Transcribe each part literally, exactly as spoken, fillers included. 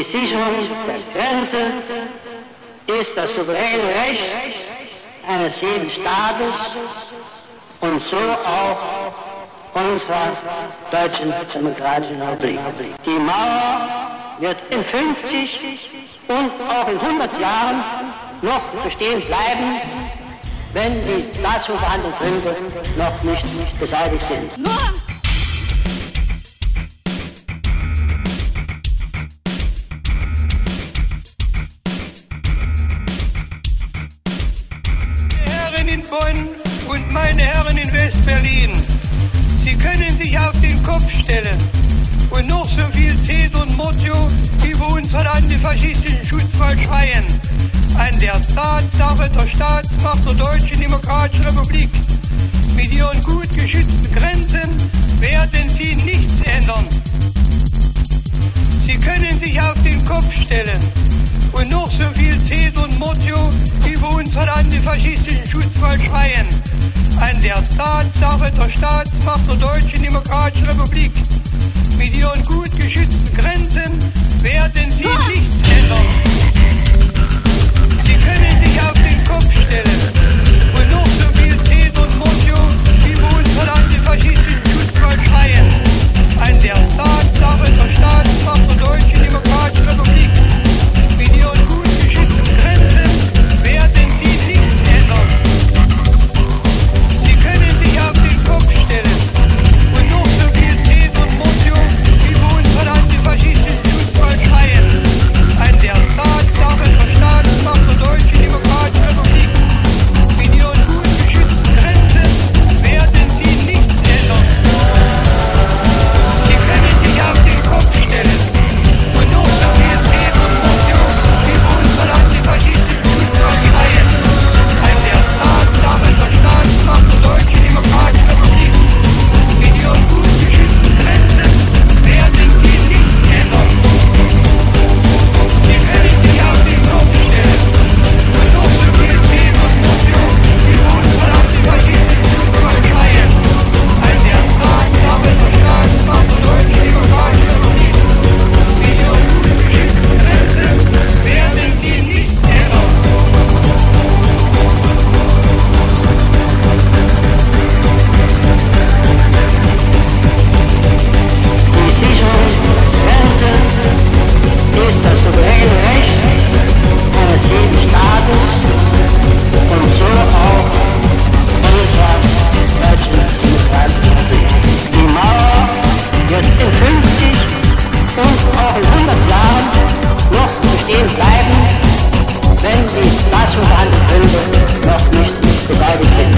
Die Sicherung der Grenze ist das souveräne Recht eines jeden Staates und so auch unserer Deutschen Demokratischen Republik. Die Mauer wird in fünfzig und auch in hundert Jahren noch bestehen bleiben, wenn die dazu vorhandenen Gründe noch nicht beseitigt sind. Nur in Bonn und meine Herren in West-Berlin, Sie können sich auf den Kopf stellen und noch so viel Täter und Mordjo über unseren antifaschistischen Schutzwall schreien. An der Tatsache der Staatsmacht der Deutschen Demokratischen Republik mit ihren gut geschützten Grenzen werden Sie nichts ändern. Sie können sich auf den Kopf stellen und noch so viel Täter und Mordjo über unseren antifaschistischen Schutzwall schreien. An der Tatsache der Staatsmacht der Deutschen Demokratischen Republik mit ihren gut geschützten Grenzen werden Sie nichts ändern. Sie können sich auf den Kopf stellen und noch so viel Täter und Mordjo über unseren antifaschistischen Schutzwall schreien. An der Tatsache der Staatsmacht der Deutschen Demokratischen Republik mit ihren gut geschützten Grenzen werden Sie nichts ändern. Sie können sich auf den Kopf stellen und noch so viel Täter und Mordjo über unseren antifaschistischen Schutzwall schreien. An der Tatsache der Staatsmacht der Deutschen Demokratischen Republik mit ihren gut geschützten Grenzen werden Sie nichts ändern. Sie können sich auf den Kopf stellen und noch so viel Täter und Mordjo über unseren antifaschistischen Schutzwall schreien. An der Tatsache der Staatsmacht der Deutschen Demokratischen Republik mit ihren gut geschützten Grenzen werden Sie nichts ändern. Sie können sich auf den Kopf stellen und noch so viel Täter und Mordjo über unseren antifaschistischen Schutzwall schreien. An der Tatsache der Staatsmacht der Deutschen Demokratischen Republik mit ihren gut geschützten Grenzen werden Sie nichts ändern. Die Sicherung der Grenze ist das souveräne Recht eines jeden Staates und so auch unserer Deutschen Demokratischen Republik. Die Mauer wird in fünfzig und auch in hundert Jahren noch bestehen bleiben, wenn die dazu vorhandenen Gründe noch nicht beseitigt sind.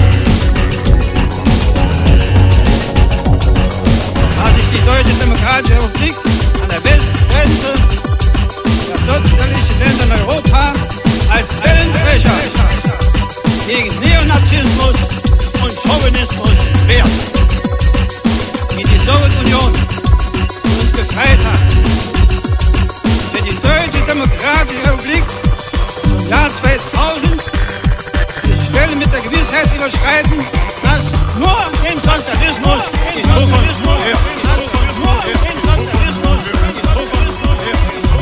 Da sich die Deutsche Demokratische Republik an der Westgrenze der sozialistischen Länder in Europa als Wellenbrecher gegen Neonazismus und Chauvinismus wehrt, wie die Sowjetunion uns befreit hat, wird die Deutsche Demokratische Republik im Jahr zweitausend die Schwelle mit der Gewissheit überschreiten, dass nur dem Sozialismus die Zukunft gehört. Nur dem Sozialismus die Zukunft gehört.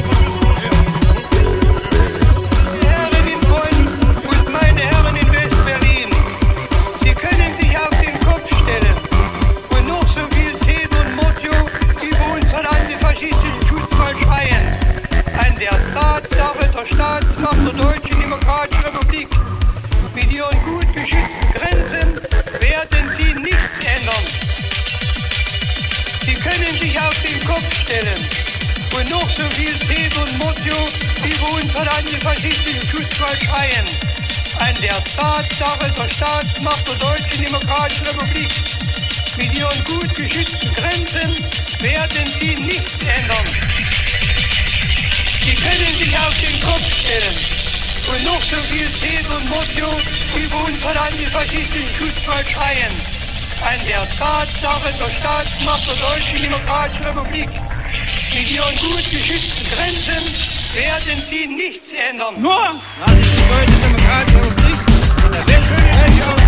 Meine Herren in Bonn und meine Herren in West-Berlin, Sie können sich auf den Kopf stellen und noch so viel Täter und Mordjo über unseren antifaschistischen Schutzwall schreien. An der Tatsache der Staatsmacht der Deutschen Demokratischen Republik mit ihren gut geschützten Grenzen werden Sie nichts ändern. Sie können sich auf den Kopf stellen und noch so viel Täter und Mordjo über unseren antifaschistischen Schutzwall schreien. An der Tatsache der Staatsmacht der Deutschen Demokratischen Republik mit ihren gut geschützten Grenzen werden Sie nichts ändern. Sie können sich auf den Kopf stellen und noch so viel Täter und Mordjo über unseren antifaschistischen Schutzwall schreien. An der Tatsache der Staatsmacht der Deutschen Demokratischen Republik mit ihren gut geschützten Grenzen werden Sie nichts ändern. Nur, da sich die Deutsche Demokratische Republik an der Westgrenze